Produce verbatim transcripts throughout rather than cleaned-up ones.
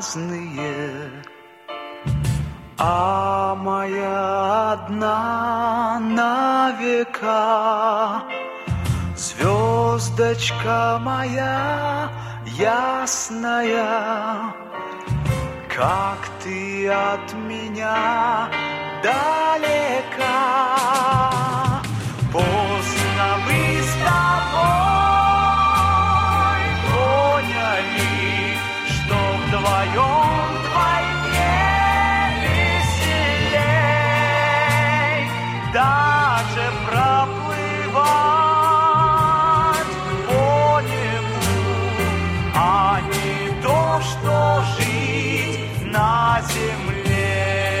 разные, а моя одна на века. Звездочка моя ясная, как ты от меня далека. Поздно мы с тобой поняли, что вдвоем вдвойне веселей. Даже проплывать по небу, а не то, что жить на земле.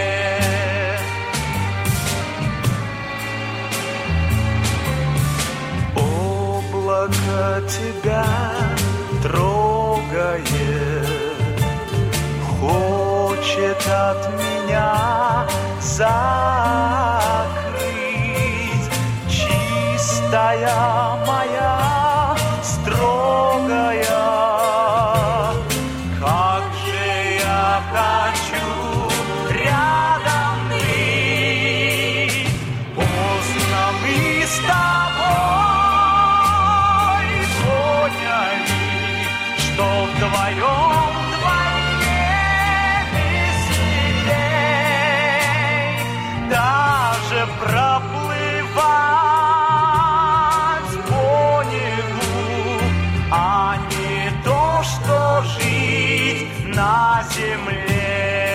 Облако тебя трогает, хочет от меня закрыть. Чистая моя, строгая, как же я хочу рядом быть. Поздно мы с тобой поняли, что вдвоем вдвойне веселей. Даже проплывать по небу, а не то, что жить на земле.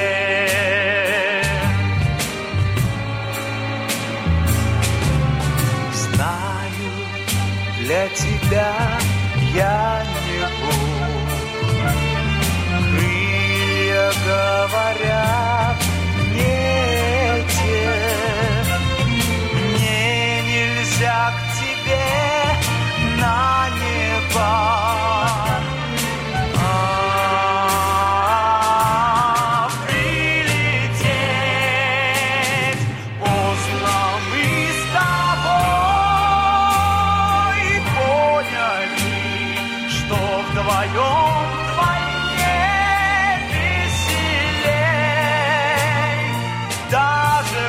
Знаю, для тебя я не Бог. Крылья говорят не те. Мне нельзя к тебе на небо. А, прилететь. Поздно мы с тобой поняли, что вдвоем вдвойне веселей. Даже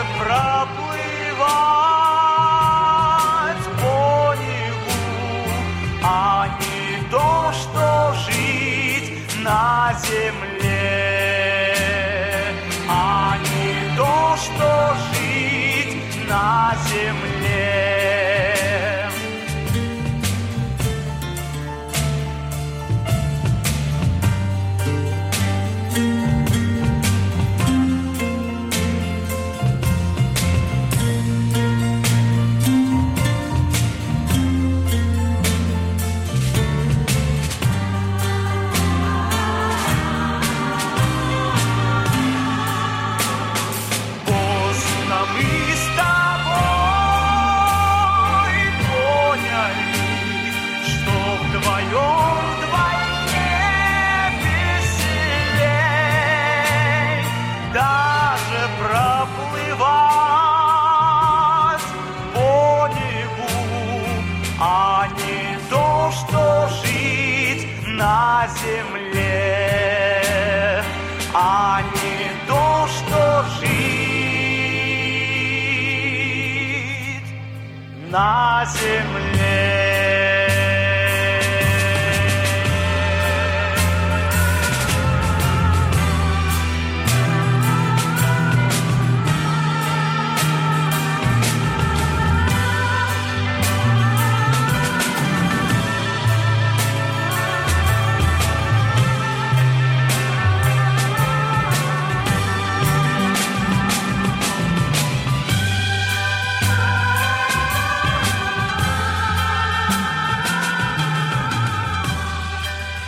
проплывать по небу, а не то, что жить на земле. А не то, что жить на земле. Поздно мы с тобой поняли, что вдвоем вдвойне веселей. Даже проплывать по небу, а не то, что жить на земле. А не то, что жить на земле.